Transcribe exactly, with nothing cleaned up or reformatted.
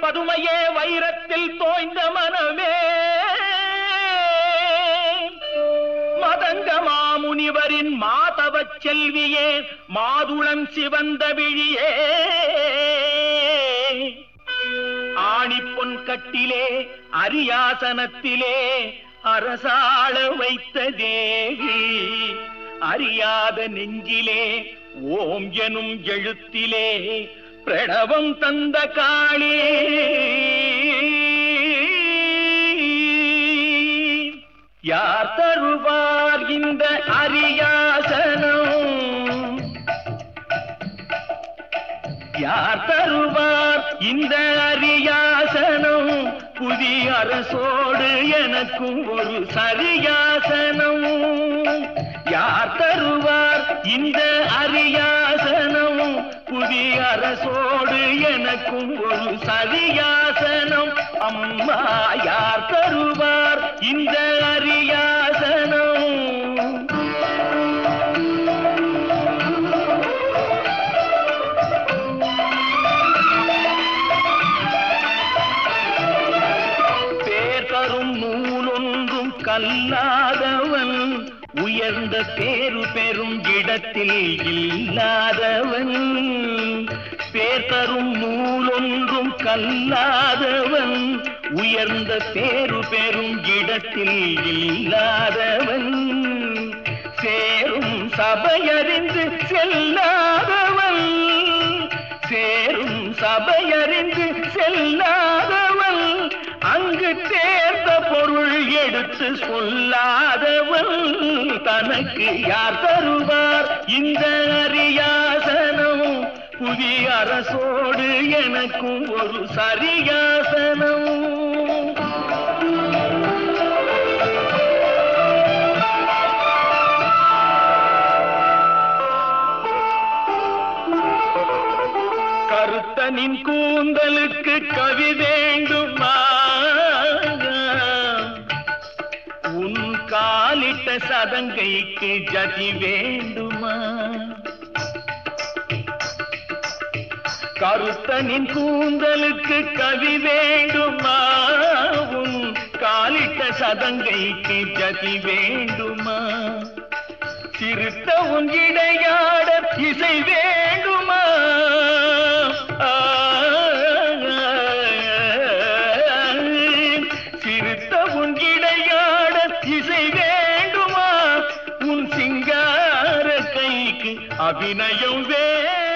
பதுமையே வைரத்தில் தோய்ந்த மனமே மதங்க மாமுனிவரின் மாதவச் செல்வியே மாதுளம் சிவந்த விழியே ஆணிப்பொன் கட்டிலே அரியாசனத்திலே அரசாள வைத்த தேவி அறியாத நெஞ்சிலே ஓம் எனும் எழுத்திலே பிரணவம் தந்த காளி யார் தருவார் இந்த அரியாசனம் யார் தருவார் இந்த அரியாசனம் புதிய அரசோடு எனக்கும் ஒரு சரியாசனம் யார் தருவார் இந்த அரியாசனம் புதிய அரசோடு எனக்கும் ஒரு சரியாசனம் அம்மா யார் தருவார் இந்த அரியாசனம் கல்லாதவன் உயர்ந்த பேரு பெரும் இடத்தில் இல்லாதவன் பேர் தரும் நூலொன்றும் கல்லாதவன் உயர்ந்த பேரு பெரும் இடத்தில் இல்லாதவன் சேரும் சபையறிந்து செல்லாதவன் சேரும் சபையறிந்து செல்லாதவன் அங்கு தேர்ந்த பொருள் எடுத்து சொல்லாதவன் தனக்கு யார் தருவார் இந்த அரியாசனம் புதிய அரசோடு எனக்கும் ஒரு சரியாசனம் கருத்தனின் கூந்தலுக்கு கவி வேண்டுமா உன் காலிட்ட சதங்கைக்கு ஜதி வேண்டுமா கருத்தனின் கூந்தலுக்கு கவி வேண்டுமா உன் காலிட்ட சதங்கைக்கு ஜதி வேண்டுமா சிறுத்த உன் இடையாட இசை வேண்டுமா சிறுத்த உன் இடையாட இசை வேண்டுமா உன் சிங்கார கைக்கு அபிநயம் வே